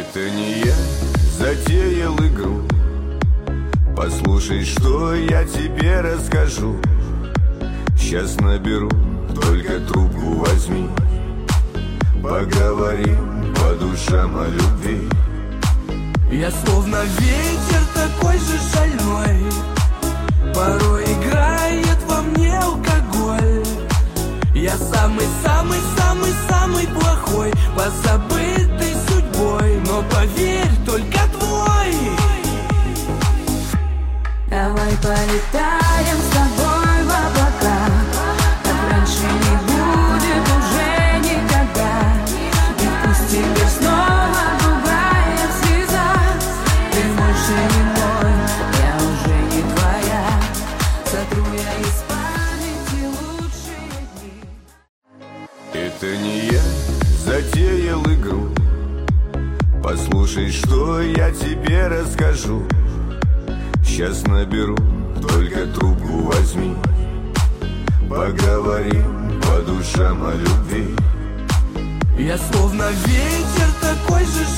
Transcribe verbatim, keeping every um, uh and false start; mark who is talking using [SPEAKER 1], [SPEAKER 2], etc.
[SPEAKER 1] Это не я затеял игру. Послушай, что я тебе расскажу. Сейчас наберу, только трубку возьми. Поговорим по душам о любви.
[SPEAKER 2] Я словно ветер такой же шальной, порой играет во мне алкоголь. Я самый-самый-самый-самый плохой, позабытой судьбой, но поверь, только твой.
[SPEAKER 3] Давай полетаем с тобой в облака, как раньше не будет уже никогда. И пусть теперь снова другая слеза. Ты больше не мой, я уже не твоя. Сотру я из памяти лучшие дни.
[SPEAKER 1] Это не я затеял игру. Послушай, что я тебе расскажу. Сейчас наберу, только трубку возьми. Поговорим по душам о любви.
[SPEAKER 2] Я словно ветер такой же